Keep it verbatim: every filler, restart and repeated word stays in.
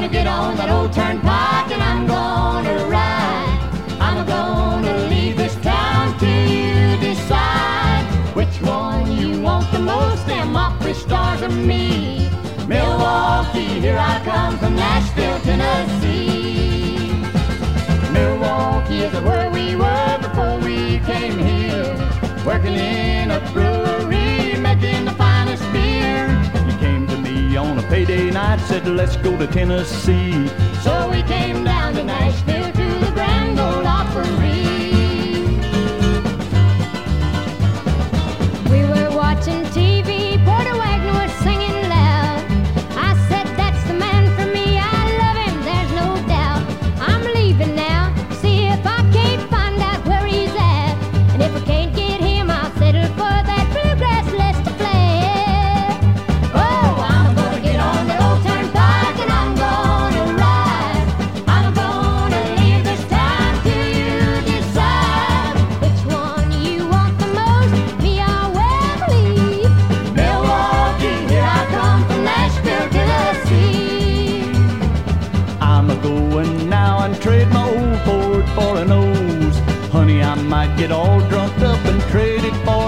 gonna get on that old turnpike and I'm gonna ride. I'm gonna leave this town till you decide which one you want the most, them Opry stars or me. Milwaukee, here I come from Nashville, Tennessee. Milwaukee is where we were before we came here, working in a brewery, making the finest beer. You came to me on a payday night, said let's go to Tennessee. So we came down to Nashville to the Grand Ole Opry. We were watching T V, Porter Wagner was singing loud. I said that's the man for me, I love him, there's no doubt. I'm leaving now, see if I can't find out where he's at. And if I can't get him, I'll settle for that bluegrass Lester Flair. Oh, I'm gonna get on the old turnpike and I'm gonna ride. I'm gonna leave this town till you decide Which one you want the most, me I will believe. Milwaukee, here I come from Nashville, Tennessee. I'm a-going now and trade my old Ford for an O's. Honey, I might get all drunk up and trade it for